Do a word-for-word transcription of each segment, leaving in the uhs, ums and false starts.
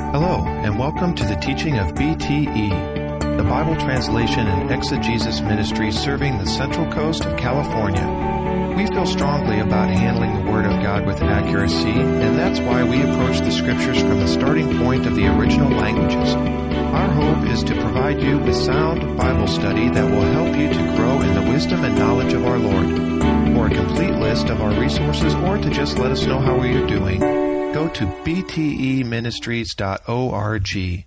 Hello, and welcome to the teaching of B T E, the Bible Translation and Exegesis Ministry serving the Central Coast of California. We feel strongly about handling the Word of God with accuracy, and that's why we approach the Scriptures from the starting point of the original languages. Our hope is to provide you with sound Bible study that will help you to grow in the wisdom and knowledge of our Lord. For a complete list of our resources or to just let us know how we are doing, go to b t e ministries dot org.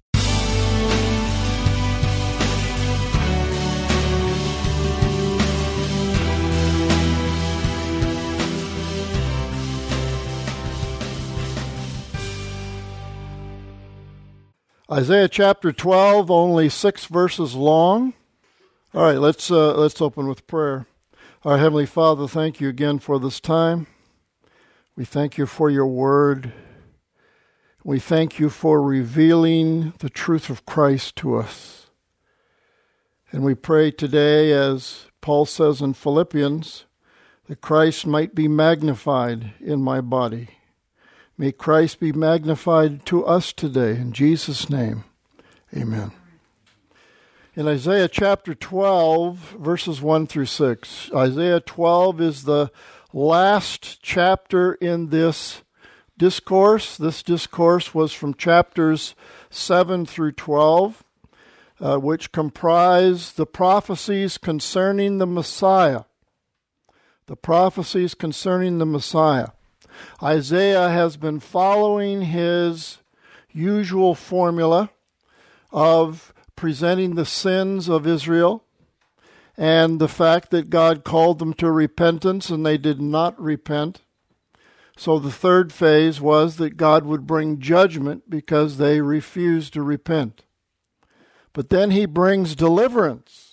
Isaiah chapter twelve, only six verses long. All right, let's uh, let's open with prayer. Our Heavenly Father, thank you again for this time. We thank you for your word. We thank you for revealing the truth of Christ to us. And we pray today, as Paul says in Philippians, that Christ might be magnified in my body. May Christ be magnified to us today. In Jesus' name, amen. In Isaiah chapter twelve, verses one through six, Isaiah twelve is the last chapter in this discourse. This discourse was from chapters seven through twelve, uh, which comprise the prophecies concerning the Messiah. The prophecies concerning the Messiah. Isaiah has been following his usual formula of presenting the sins of Israel and the fact that God called them to repentance and they did not repent. So the third phase was that God would bring judgment because they refused to repent. But then he brings deliverance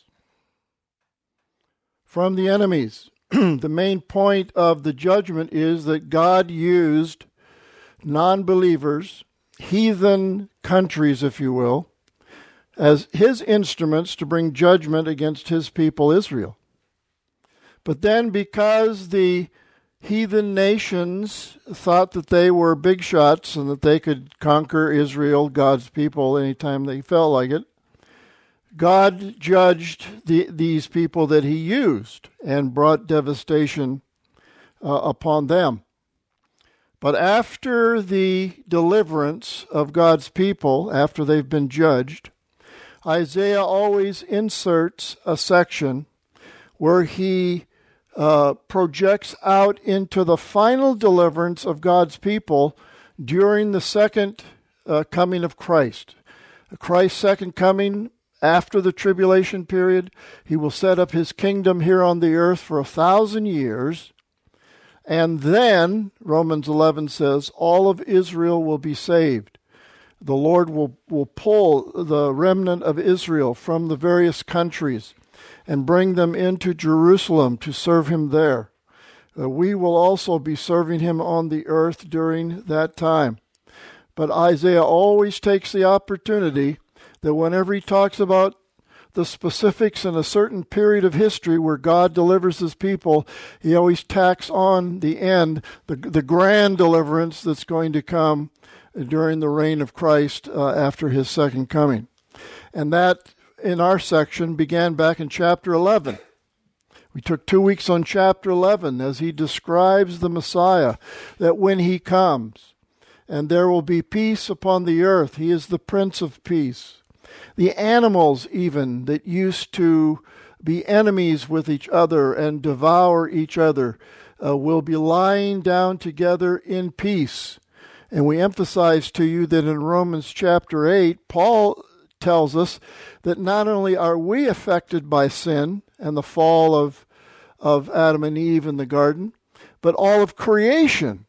from the enemies. The main point of the judgment is that God used non-believers, heathen countries, if you will, as his instruments to bring judgment against his people Israel. But then because the heathen nations thought that they were big shots and that they could conquer Israel, God's people, anytime they felt like it, God judged the, these people that he used and brought devastation uh, upon them. But after the deliverance of God's people, after they've been judged, Isaiah always inserts a section where he uh, projects out into the final deliverance of God's people during the second uh, coming of Christ. Christ's second coming, after the tribulation period, he will set up his kingdom here on the earth for a thousand years. And then, Romans eleven says, all of Israel will be saved. The Lord will, will pull the remnant of Israel from the various countries and bring them into Jerusalem to serve him there. Uh, we will also be serving him on the earth during that time. But Isaiah always takes the opportunity that whenever he talks about the specifics in a certain period of history where God delivers his people, he always tacks on the end, the, the grand deliverance that's going to come during the reign of Christ uh, after his second coming. And that, in our section, began back in chapter eleven. We took two weeks on chapter eleven as he describes the Messiah, that when he comes, and there will be peace upon the earth, he is the Prince of Peace. The animals even that used to be enemies with each other and devour each other uh, will be lying down together in peace. And we emphasize to you that in Romans chapter eight, Paul tells us that not only are we affected by sin and the fall of, of Adam and Eve in the garden, but all of creation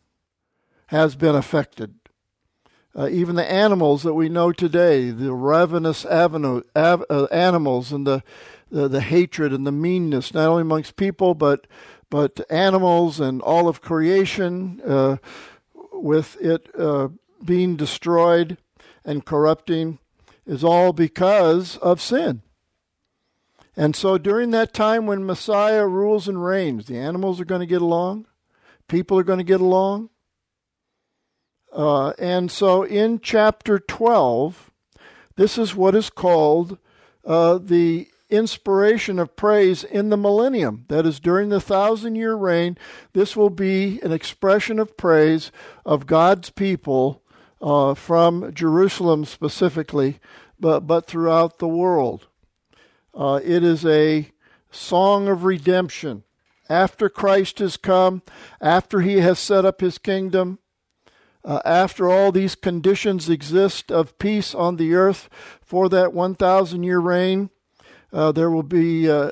has been affected. Uh, even the animals that we know today, the ravenous aveno, av, uh, animals and the, the the hatred and the meanness, not only amongst people, but but animals and all of creation, uh, with it uh, being destroyed and corrupting, is all because of sin. And so during that time when Messiah rules and reigns, the animals are going to get along, people are going to get along, Uh, and so in chapter twelve, this is what is called uh, the inspiration of praise in the millennium. That is, during the thousand-year reign, this will be an expression of praise of God's people uh, from Jerusalem specifically, but, but throughout the world. Uh, it is a song of redemption. After Christ has come, after he has set up his kingdom, uh, after all these conditions exist of peace on the earth for that one thousand year reign, uh, there will be uh,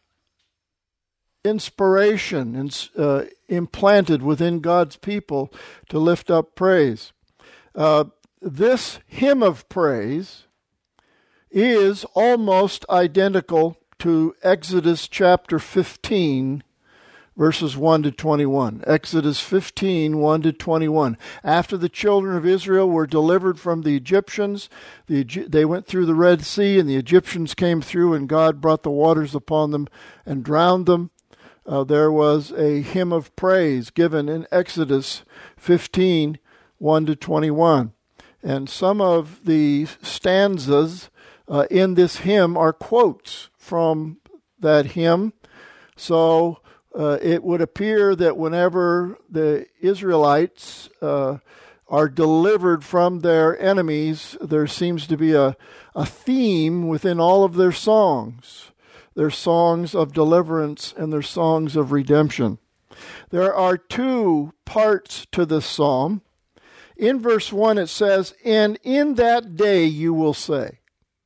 inspiration and, uh, implanted within God's people to lift up praise. Uh, this hymn of praise is almost identical to Exodus chapter fifteen, verses one to twenty-one. Exodus fifteen, one to twenty-one. After the children of Israel were delivered from the Egyptians, the, they went through the Red Sea, and the Egyptians came through, and God brought the waters upon them and drowned them. Uh, there was a hymn of praise given in Exodus fifteen, one to twenty-one. And some of the stanzas uh, in this hymn are quotes from that hymn. So uh, it would appear that whenever the Israelites uh, are delivered from their enemies, there seems to be a, a theme within all of their songs. Their songs of deliverance and their songs of redemption. There are two parts to this psalm. In verse one it says, "And in that day you will say."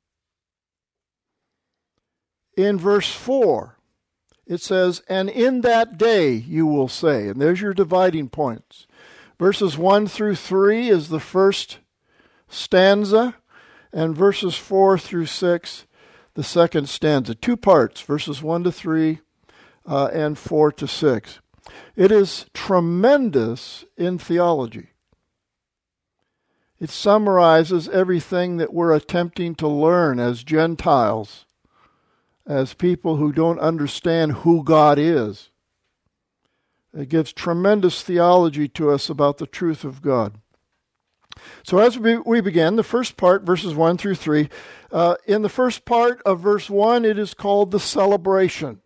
In verse four it says, "And in that day you will say." And there's your dividing points. Verses one through three is the first stanza, and verses four through six, the second stanza. Two parts, verses one to three uh, and four to six. It is tremendous in theology. It summarizes everything that we're attempting to learn as Gentiles, as people who don't understand who God is. It gives tremendous theology to us about the truth of God. So as we, we begin, the first part, verses one through three, uh, in the first part of verse one, it is called the celebration.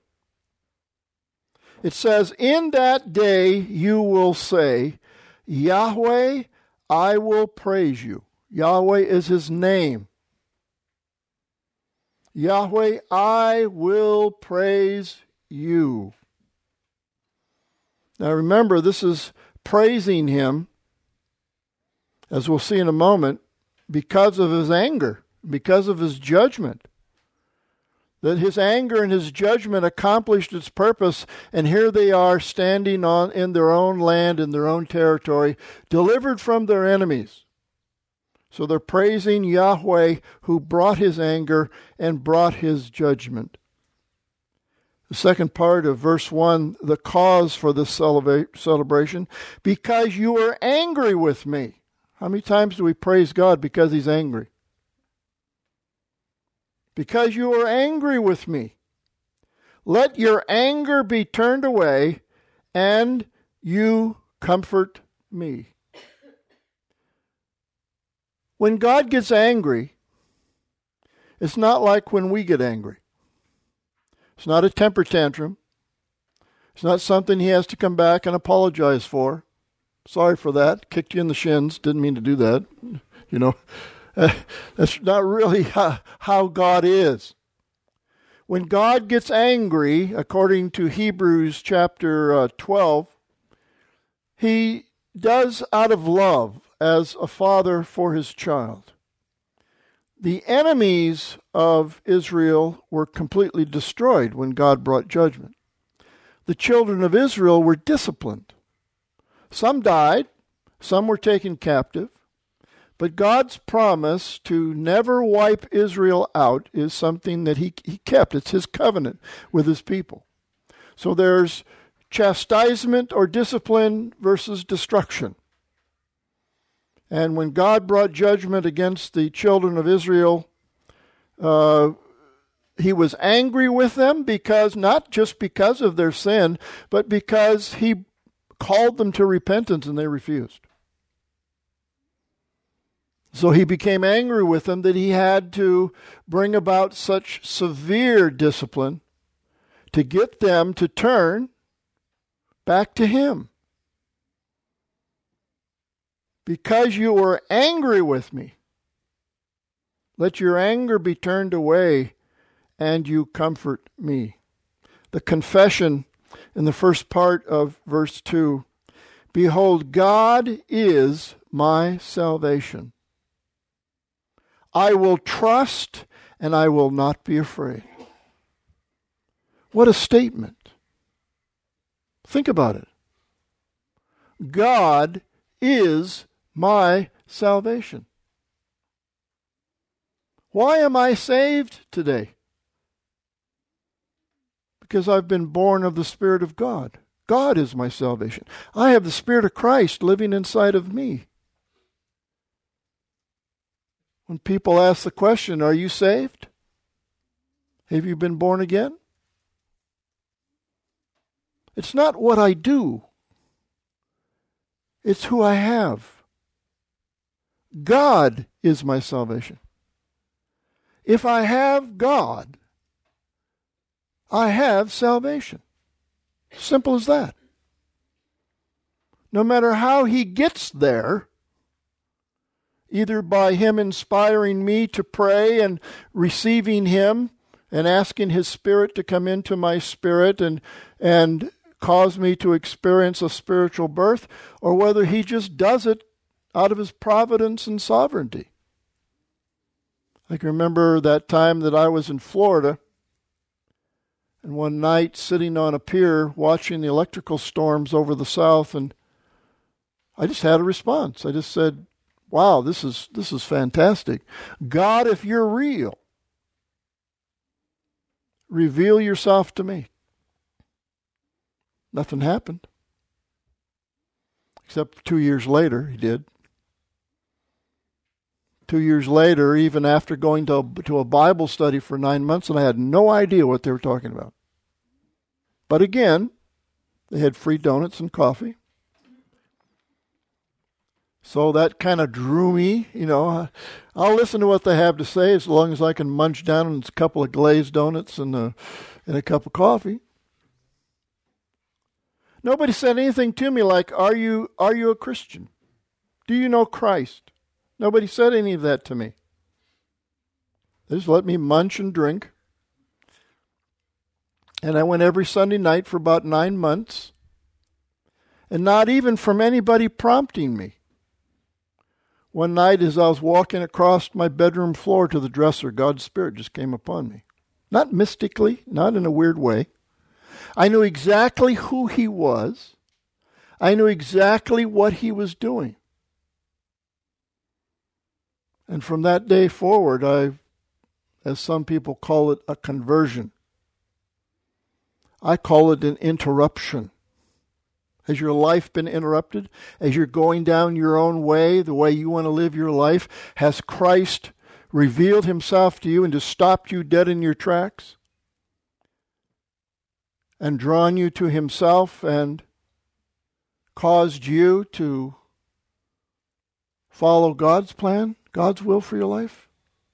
It says, "In that day you will say, Yahweh, I will praise you." Yahweh is his name. Yahweh, I will praise you. Now remember, this is praising him, as we'll see in a moment, because of his anger, because of his judgment. That his anger and his judgment accomplished its purpose, and here they are standing on in their own land, in their own territory, delivered from their enemies. So they're praising Yahweh who brought his anger and brought his judgment. The second part of verse one, the cause for this celebration, "Because you are angry with me." How many times do we praise God because he's angry? "Because you are angry with me. Let your anger be turned away, and you comfort me." When God gets angry, it's not like when we get angry. It's not a temper tantrum. It's not something he has to come back and apologize for. Sorry for that. Kicked you in the shins. Didn't mean to do that. You know, that's not really how, how God is. When God gets angry, according to Hebrews chapter uh, twelve, he does out of love, as a father for his child. The enemies of Israel were completely destroyed when God brought judgment. The children of Israel were disciplined. Some died, some were taken captive, but God's promise to never wipe Israel out is something that he, he kept. It's his covenant with his people. So there's chastisement or discipline versus destruction. And when God brought judgment against the children of Israel, uh, he was angry with them because, not just because of their sin, but because he called them to repentance and they refused. So he became angry with them that he had to bring about such severe discipline to get them to turn back to him. Because you were angry with me, let your anger be turned away and you comfort me. The confession in the first part of verse two, behold, God is my salvation. I will trust and I will not be afraid. What a statement. Think about it. God is my salvation. Why am I saved today? Because I've been born of the Spirit of God. God is my salvation. I have the Spirit of Christ living inside of me. When people ask the question, are you saved? Have you been born again? It's not what I do. It's who I have. God is my salvation. If I have God, I have salvation. Simple as that. No matter how he gets there, either by him inspiring me to pray and receiving him and asking his Spirit to come into my spirit and and cause me to experience a spiritual birth, or whether he just does it out of his providence and sovereignty. I can remember that time that I was in Florida, and one night sitting on a pier watching the electrical storms over the south, and I just had a response. I just said, wow, this is this is fantastic. God, if you're real, reveal yourself to me. Nothing happened. Except two years later, he did. Two years later, even after going to, to a Bible study for nine months, and I had no idea what they were talking about. But again, they had free donuts and coffee. So that kind of drew me, you know. I'll listen to what they have to say as long as I can munch down on a couple of glazed donuts and a, and a cup of coffee. Nobody said anything to me like, are you, are you a Christian? Do you know Christ? Nobody said any of that to me. They just let me munch and drink. And I went every Sunday night for about nine months. And not even from anybody prompting me. One night as I was walking across my bedroom floor to the dresser, God's Spirit just came upon me. Not mystically, not in a weird way. I knew exactly who he was. I knew exactly what he was doing. And from that day forward, I, as some people call it, a conversion. I call it an interruption. Has your life been interrupted? As you're going down your own way, the way you want to live your life, has Christ revealed himself to you and just stopped you dead in your tracks? And drawn you to himself and caused you to follow God's plan, God's will for your life?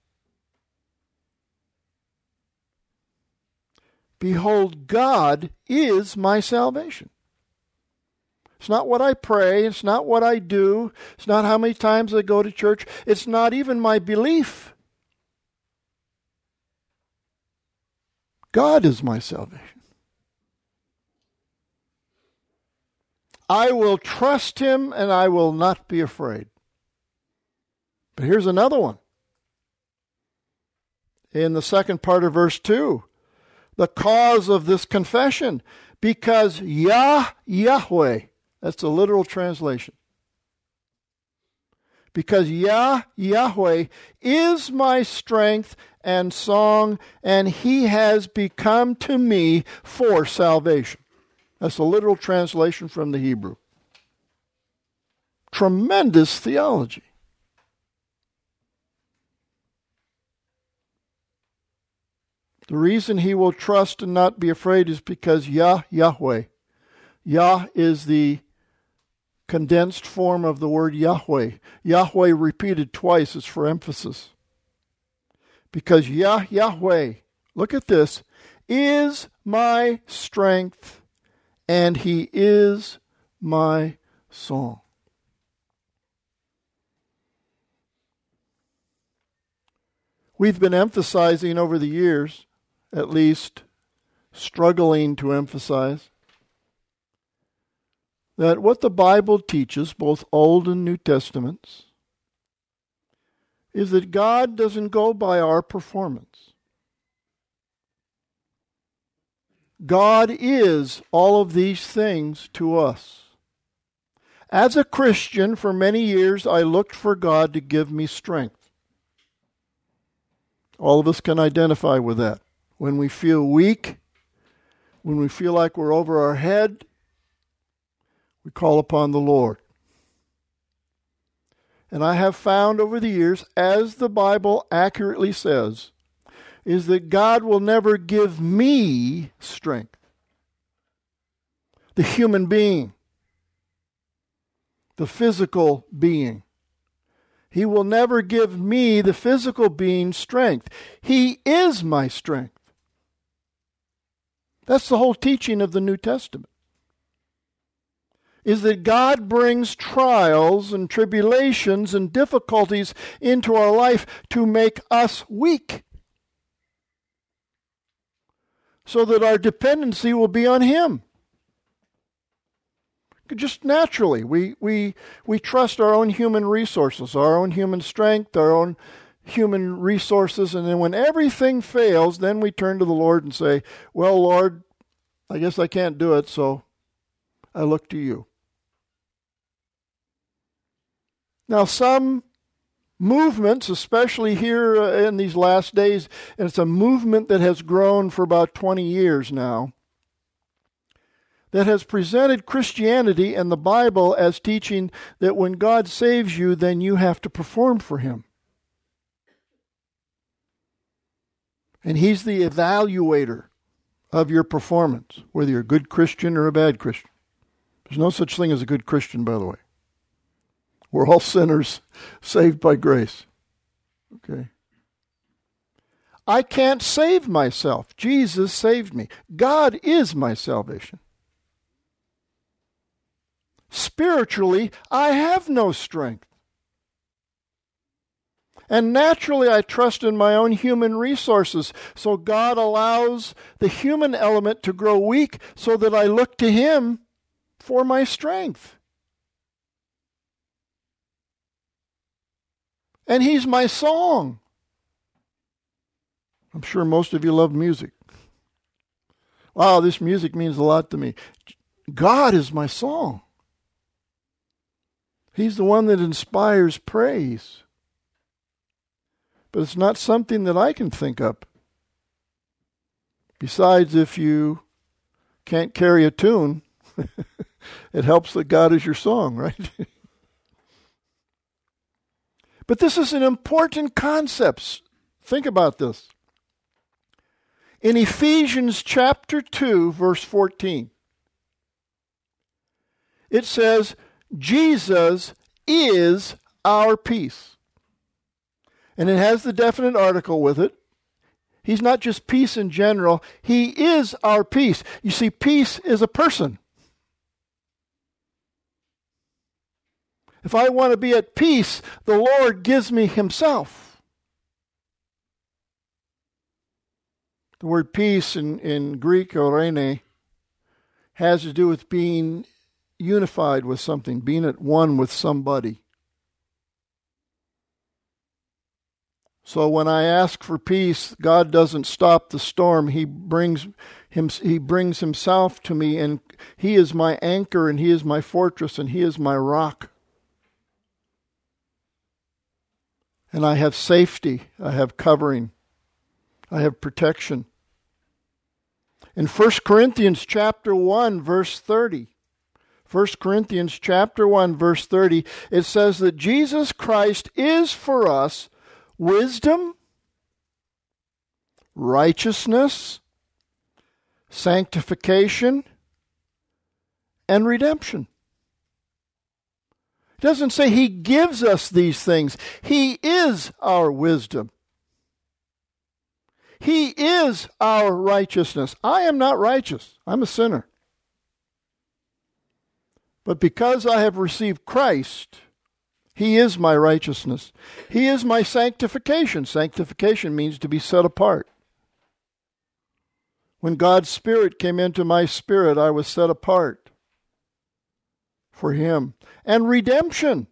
Behold, God is my salvation. It's not what I pray. It's not what I do. It's not how many times I go to church. It's not even my belief. God is my salvation. I will trust him and I will not be afraid. But here's another one. In the second part of verse two, the cause of this confession, because Yah, Yahweh, that's the literal translation. Because Yah, Yahweh is my strength and song, and he has become to me for salvation. That's a literal translation from the Hebrew. Tremendous theology. The reason he will trust and not be afraid is because Yah, Yahweh. Yah is the condensed form of the word Yahweh. Yahweh repeated twice is for emphasis. Because Yah, Yahweh, look at this, is my strength, and he is my song. We've been emphasizing over the years, at least struggling to emphasize, that what the Bible teaches, both Old and New Testaments, is that God doesn't go by our performance. God is all of these things to us. As a Christian, for many years, I looked for God to give me strength. All of us can identify with that. When we feel weak, when we feel like we're over our head, we call upon the Lord. And I have found over the years, as the Bible accurately says, is that God will never give me strength. The human being, the physical being. He will never give me, the physical being, strength. He is my strength. That's the whole teaching of the New Testament. Is that God brings trials and tribulations and difficulties into our life to make us weak, so that our dependency will be on Him. Just naturally, we, we, we trust our own human resources, our own human strength, our own human resources, and then when everything fails, then we turn to the Lord and say, well, Lord, I guess I can't do it, so I look to you. Now, some movements, especially here in these last days, and it's a movement that has grown for about twenty years now, that has presented Christianity and the Bible as teaching that when God saves you, then you have to perform for Him. And He's the evaluator of your performance, whether you're a good Christian or a bad Christian. There's no such thing as a good Christian, by the way. We're all sinners saved by grace. Okay. I can't save myself. Jesus saved me. God is my salvation. Spiritually, I have no strength. And naturally, I trust in my own human resources. So God allows the human element to grow weak so that I look to Him for my strength. And He's my song. I'm sure most of you love music. Wow, this music means a lot to me. God is my song. He's the one that inspires praise. But it's not something that I can think up. Besides, if you can't carry a tune, it helps that God is your song, right? But this is an important concept. Think about this. In Ephesians chapter two, verse fourteen, it says, Jesus is our peace. And it has the definite article with it. He's not just peace in general. He is our peace. You see, peace is a person. If I want to be at peace, the Lord gives me Himself. The word peace in, in Greek, orene, has to do with being unified with something, being at one with somebody. So when I ask for peace, God doesn't stop the storm. He brings him, He brings Himself to me, and He is my anchor, and He is my fortress, and He is my rock. And I have safety, I have covering, I have protection. In First Corinthians chapter one, verse thirty, First Corinthians chapter one, verse thirty, it says that Jesus Christ is for us wisdom, righteousness, sanctification, and redemption. It doesn't say He gives us these things. He is our wisdom. He is our righteousness. I am not righteous. I'm a sinner. But because I have received Christ, He is my righteousness. He is my sanctification. Sanctification means to be set apart. When God's Spirit came into my spirit, I was set apart for Him. And redemption.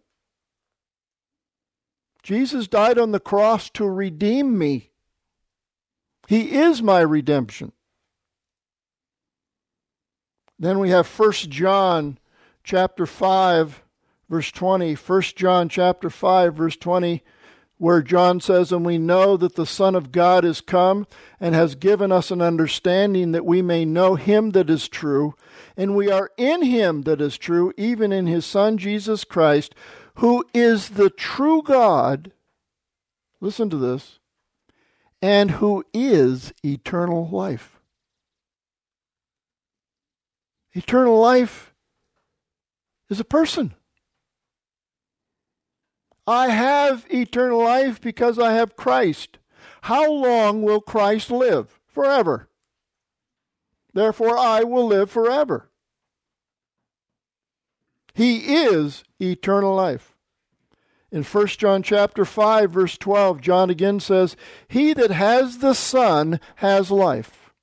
Jesus died on the cross to redeem me. He is my redemption. Then we have First John chapter five, verse twenty. First John chapter five, verse twenty, where John says, "And we know that the Son of God is come and has given us an understanding that we may know Him that is true. And we are in Him that is true, even in His Son Jesus Christ, who is the true God." Listen to this. "And who is eternal life." Eternal life is a person. I have eternal life because I have Christ. How long will Christ live? Forever. Therefore, I will live forever. He is eternal life. In First John chapter five, verse twelve, John again says, "He that has the Son has life.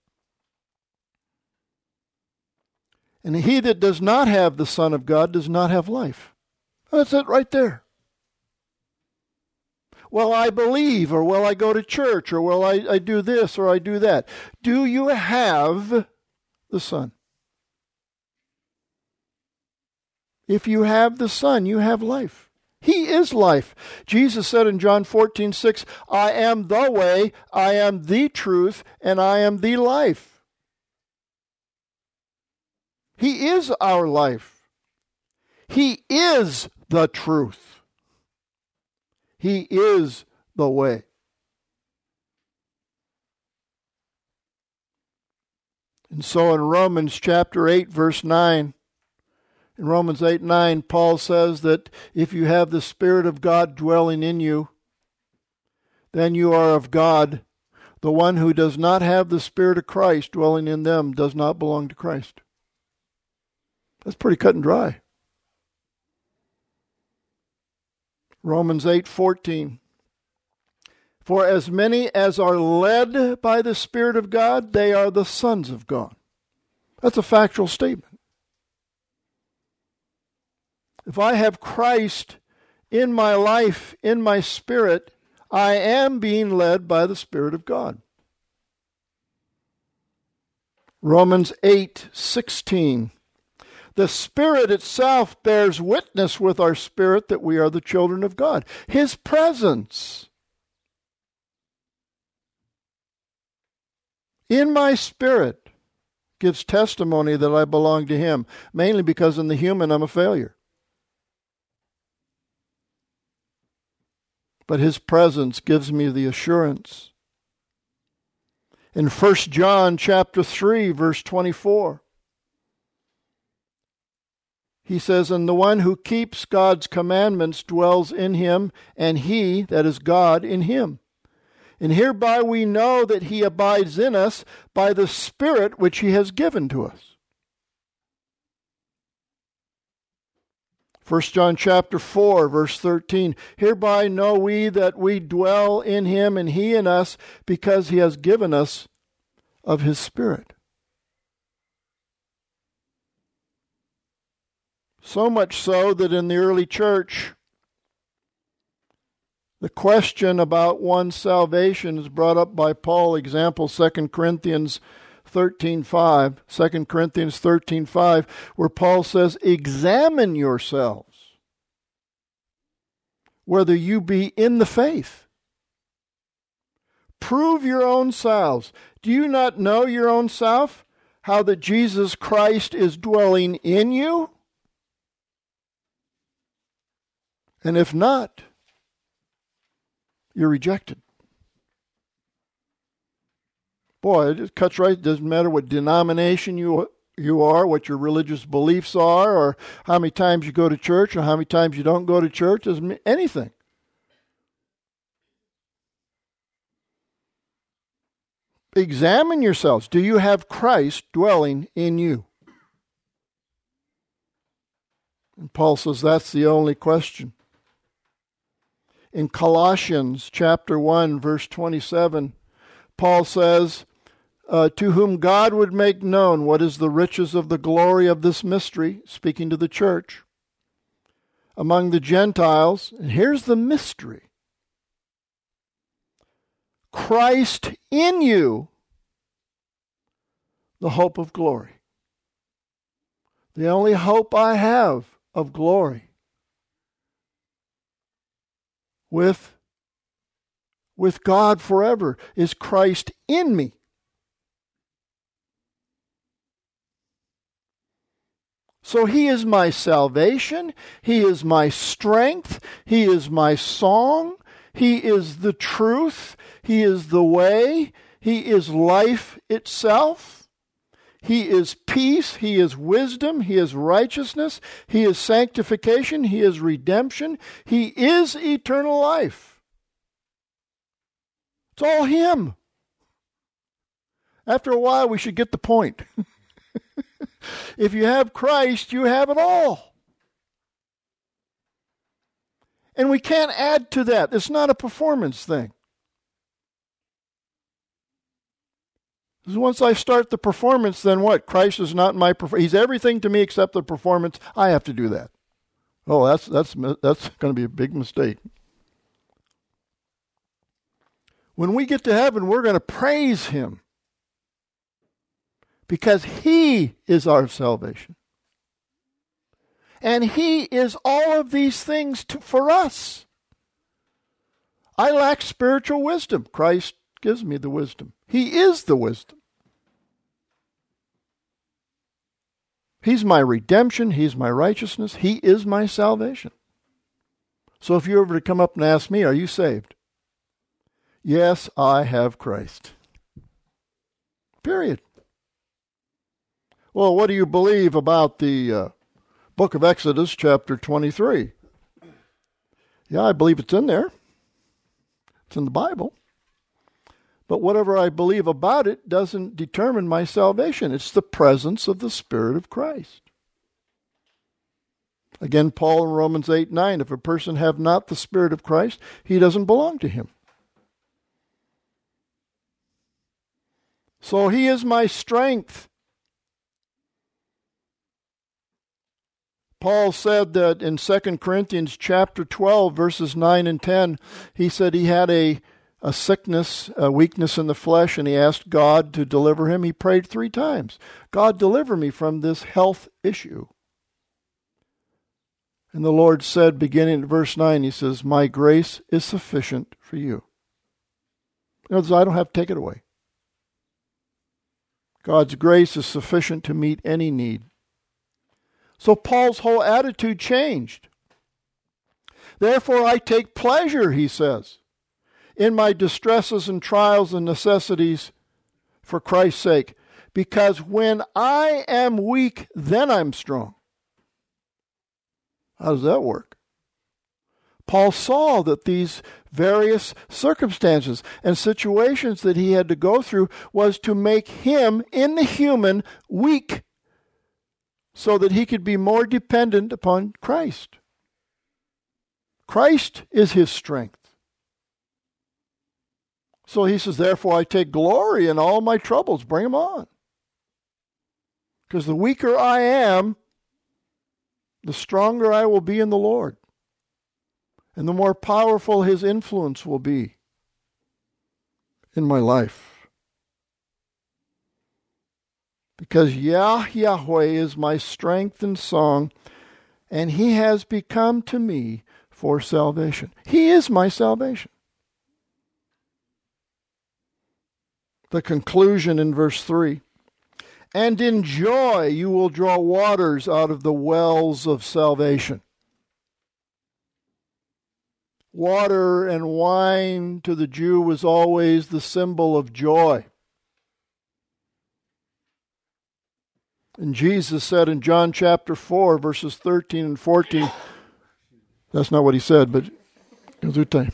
And he that does not have the Son of God does not have life." That's it right there. Well, I believe, or well, I go to church, or well, I, I do this, or I do that. Do you have the Son? If you have the Son, you have life. He is life. Jesus said in John fourteen six, "I am the way, I am the truth, and I am the life." He is our life. He is the truth. He is the way. And so in Romans chapter eight, verse nine, in Romans eight nine, Paul says that if you have the Spirit of God dwelling in you, then you are of God. The one who does not have the Spirit of Christ dwelling in them does not belong to Christ. That's pretty cut and dry. Romans eight fourteen. "For as many as are led by the Spirit of God, they are the sons of God." That's a factual statement. If I have Christ in my life, in my spirit, I am being led by the Spirit of God. Romans eight sixteen. "The Spirit itself bears witness with our spirit that we are the children of God." His presence in my spirit gives testimony that I belong to Him, mainly because in the human I'm a failure. But His presence gives me the assurance. In First John chapter three, verse twenty-four, he says, "And the one who keeps God's commandments dwells in Him, and He, that is God, in him. And hereby we know that He abides in us by the Spirit which He has given to us." First John chapter four, verse thirteen, "Hereby know we that we dwell in Him, and He in us, because He has given us of His Spirit." So much so that in the early church, the question about one's salvation is brought up by Paul. Example, Second Corinthians thirteen five, Second Corinthians thirteen five, where Paul says, "Examine yourselves, whether you be in the faith. Prove your own selves. Do you not know your own self, how that Jesus Christ is dwelling in you? And if not, you're rejected." Boy, it cuts right. It doesn't matter what denomination you you are, what your religious beliefs are, or how many times you go to church, or how many times you don't go to church. Doesn't mean anything. Examine yourselves. Do you have Christ dwelling in you? And Paul says that's the only question. In Colossians chapter one, verse twenty-seven, Paul says, uh, to whom God would make known what is the riches of the glory of this mystery, speaking to the church, among the Gentiles. And here's the mystery. Christ in you, the hope of glory. The only hope I have of glory with, with God forever is Christ in me. So he is my salvation. He is my strength. He is my song. He is the truth. He is the way. He is life itself. He is peace. He is wisdom. He is righteousness. He is sanctification. He is redemption. He is eternal life. It's all him. After a while, we should get the point. If you have Christ, you have it all. And we can't add to that. It's not a performance thing. Because once I start the performance, then what? Christ is not my performance. He's everything to me except the performance. I have to do that. Oh, that's that's that's going to be a big mistake. When we get to heaven, we're going to praise him. Because he is our salvation. And he is all of these things to, for us. I lack spiritual wisdom. Christ gives me the wisdom. He is the wisdom. He's my redemption. He's my righteousness. He is my salvation. So if you were to come up and ask me, are you saved? Yes, I have Christ. Period. Well, what do you believe about the uh, book of Exodus, chapter twenty-three? Yeah, I believe it's in there. It's in the Bible. But whatever I believe about it doesn't determine my salvation. It's the presence of the Spirit of Christ. Again, Paul in Romans eight nine, if a person have not the Spirit of Christ, he doesn't belong to him. So he is my strength. Paul said that in Second Corinthians chapter twelve, verses nine and ten, he said he had a, a sickness, a weakness in the flesh, and he asked God to deliver him. He prayed three times. God, deliver me from this health issue. And the Lord said, beginning at verse nine, he says, my grace is sufficient for you. In other words, I don't have to take it away. God's grace is sufficient to meet any need. So Paul's whole attitude changed. Therefore I take pleasure, he says, in my distresses and trials and necessities for Christ's sake. Because when I am weak, then I'm strong. How does that work? Paul saw that these various circumstances and situations that he had to go through was to make him, in the human, weak, so that he could be more dependent upon Christ. Christ is his strength. So he says, therefore I take glory in all my troubles. Bring them on. Because the weaker I am, the stronger I will be in the Lord. And the more powerful his influence will be in my life. Because Yah, Yahweh is my strength and song, and he has become to me for salvation. He is my salvation. The conclusion in verse three. And in joy you will draw waters out of the wells of salvation. Water and wine to the Jew was always the symbol of joy. And Jesus said in John chapter four, verses thirteen and fourteen, that's not what he said, but goes through time.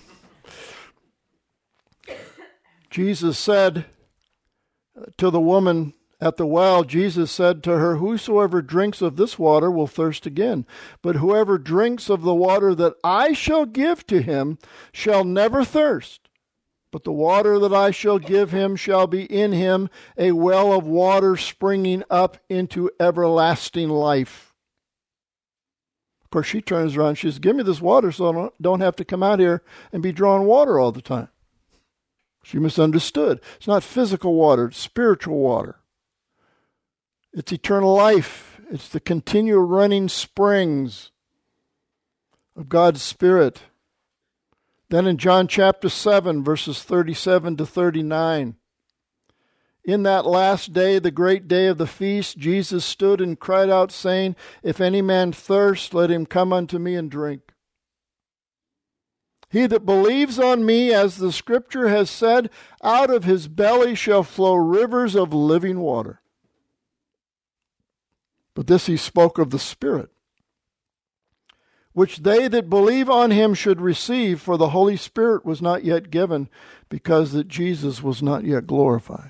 Jesus said to the woman at the well, Jesus said to her, "Whosoever drinks of this water will thirst again. But whoever drinks of the water that I shall give to him shall never thirst. But the water that I shall give him shall be in him a well of water springing up into everlasting life." Of course, she turns around and she says, "Give me this water so I don't, don't have to come out here and be drawing water all the time." She misunderstood. It's not physical water, it's spiritual water. It's eternal life. It's the continual running springs of God's Spirit. Then in John chapter seven, verses thirty-seven to thirty-nine, in that last day, the great day of the feast, Jesus stood and cried out, saying, "If any man thirst, let him come unto me and drink. He that believes on me, as the Scripture has said, out of his belly shall flow rivers of living water." But this he spoke of the Spirit, which they that believe on him should receive, for the Holy Spirit was not yet given, because that Jesus was not yet glorified.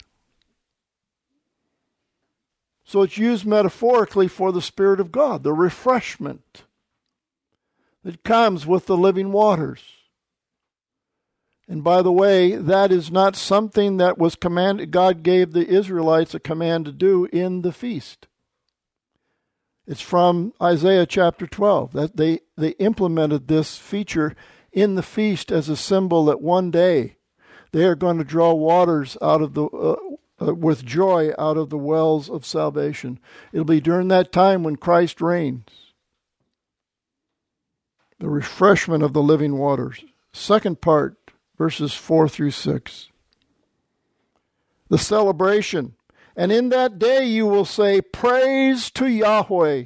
So it's used metaphorically for the Spirit of God, the refreshment that comes with the living waters. And by the way, that is not something that was commanded. God gave the Israelites a command to do in the feast. It's from Isaiah chapter twelve, that they, they implemented this feature in the feast as a symbol that one day they are going to draw waters out of the uh, uh, with joy out of the wells of salvation. It'll be during that time when Christ reigns. The refreshment of the living waters. Second part, verses four through six. The celebration. "And in that day you will say, Praise to Yahweh."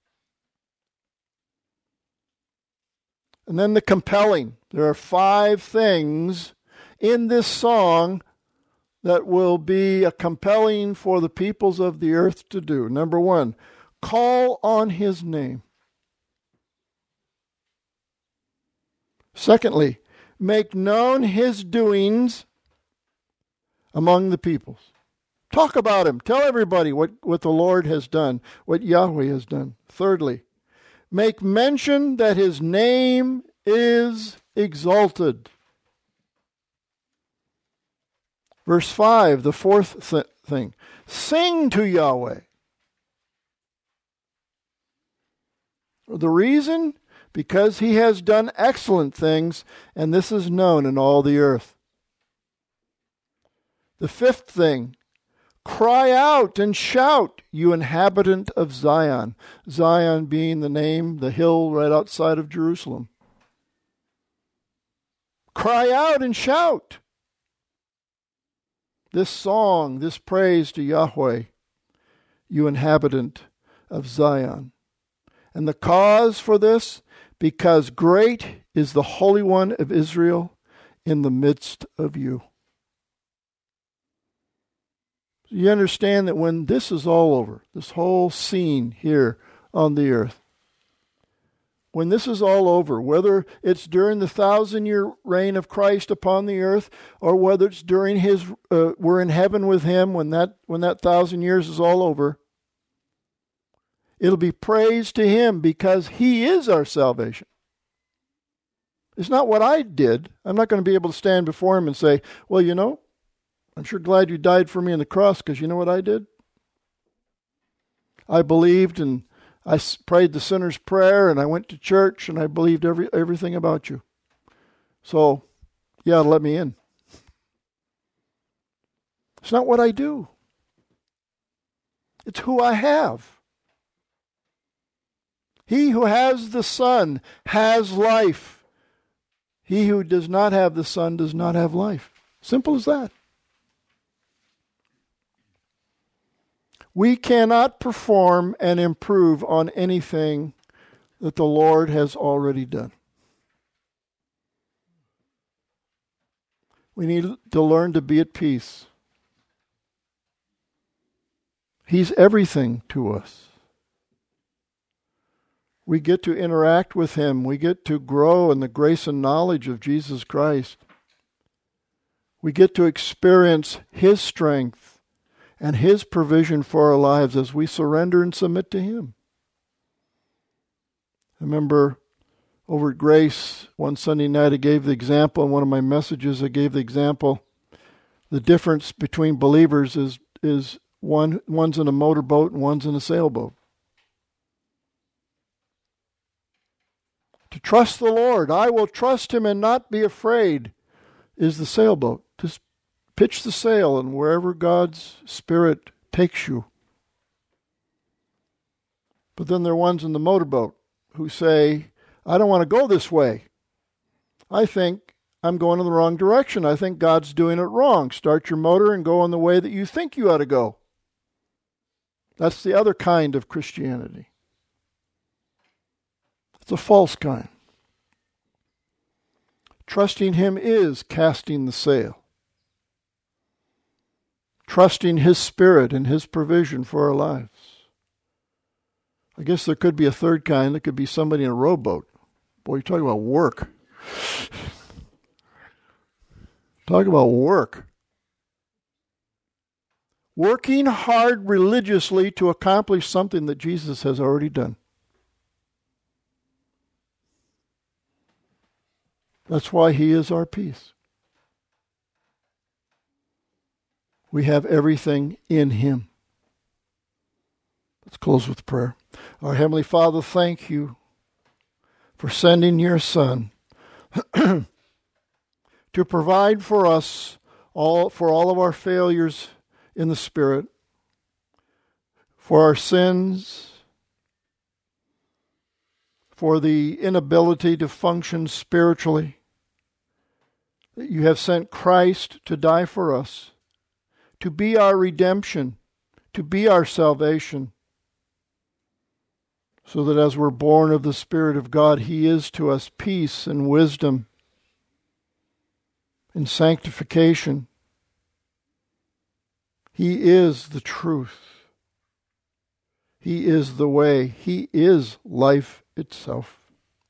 And then the compelling. There are five things in this song that will be a compelling for the peoples of the earth to do. Number one, call on his name. Secondly, make known his doings among the peoples. Talk about him. Tell everybody what, what the Lord has done, what Yahweh has done. Thirdly, make mention that his name is exalted. Verse five, the fourth th- thing. Sing to Yahweh. The reason? Because he has done excellent things, and this is known in all the earth. The fifth thing. Cry out and shout, you inhabitant of Zion. Zion being the name, the hill right outside of Jerusalem. Cry out and shout. This song, this praise to Yahweh, you inhabitant of Zion. And the cause for this, because great is the Holy One of Israel in the midst of you. You understand that when this is all over, this whole scene here on the earth, when this is all over, whether it's during the thousand-year reign of Christ upon the earth, or whether it's during his, uh, we're in heaven with him when that when that thousand years is all over, it'll be praise to him because he is our salvation. It's not what I did. I'm not going to be able to stand before him and say, well, you know, I'm sure glad you died for me on the cross, because you know what I did? I believed and I prayed the sinner's prayer and I went to church and I believed every everything about you. So, yeah, let me in. It's not what I do. It's who I have. He who has the Son has life. He who does not have the Son does not have life. Simple as that. We cannot perform and improve on anything that the Lord has already done. We need to learn to be at peace. He's everything to us. We get to interact with Him. We get to grow in the grace and knowledge of Jesus Christ. We get to experience His strength and His provision for our lives as we surrender and submit to Him. I remember over at Grace, one Sunday night, I gave the example, in one of my messages I gave the example, the difference between believers is, is one one's in a motorboat and one's in a sailboat. To trust the Lord, I will trust Him and not be afraid, is the sailboat. Just pitch the sail and wherever God's Spirit takes you. But then there are ones in the motorboat who say, I don't want to go this way. I think I'm going in the wrong direction. I think God's doing it wrong. Start your motor and go in the way that you think you ought to go. That's the other kind of Christianity. It's a false kind. Trusting Him is casting the sail. Trusting His Spirit and His provision for our lives. I guess there could be a third kind. There could be somebody in a rowboat. Boy, you're talking about work. Talk about work. Working hard religiously to accomplish something that Jesus has already done. That's why He is our peace. We have everything in Him. Let's close with prayer. Our Heavenly Father, thank You for sending Your Son to provide for us all for all of our failures in the Spirit, for our sins, for the inability to function spiritually. That You have sent Christ to die for us, to be our redemption, to be our salvation, so that as we're born of the Spirit of God, He is to us peace and wisdom and sanctification. He is the truth. He is the way. He is life itself.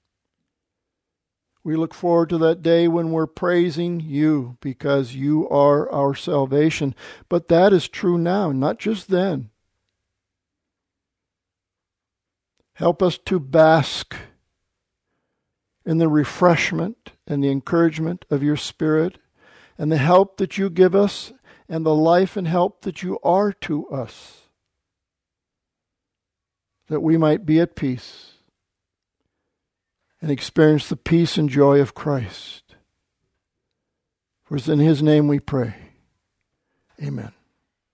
We look forward to that day when we're praising You because You are our salvation. But that is true now, not just then. Help us to bask in the refreshment and the encouragement of Your Spirit and the help that You give us and the life and help that You are to us, that we might be at peace and experience the peace and joy of Christ. For it's in His name we pray. Amen.